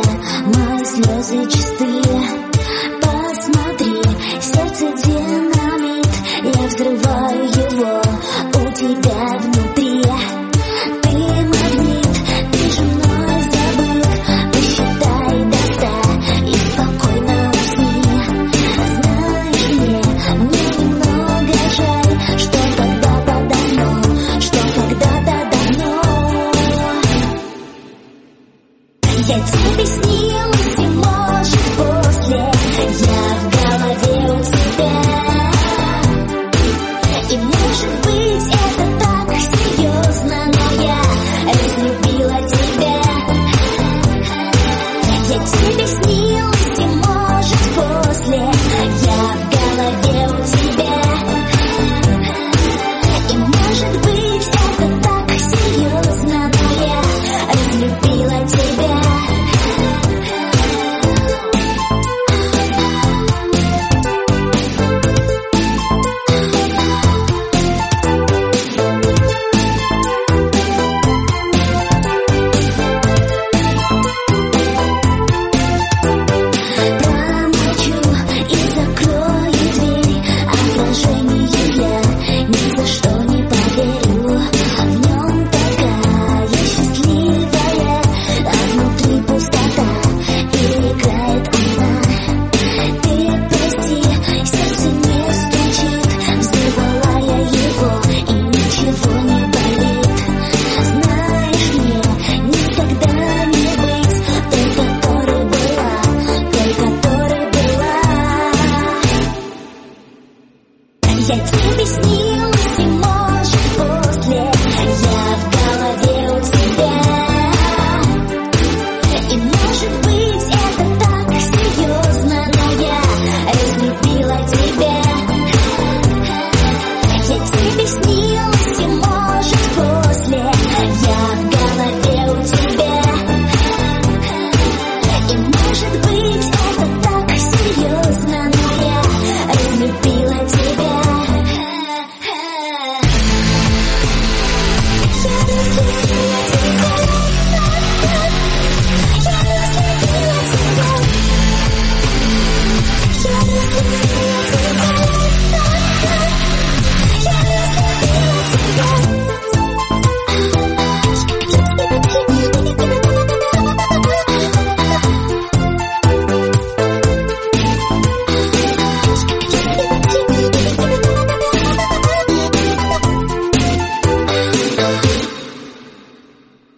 мои слезы чистые. Посмотри, сердце динамит, я взрываю его у тебя внутри. Ты магнит, ты же мной забыт. Посчитай до 100 и спокойно усни. Знаешь, мне немного жаль, что когда-то давно, что когда-то давно я тебе снилась.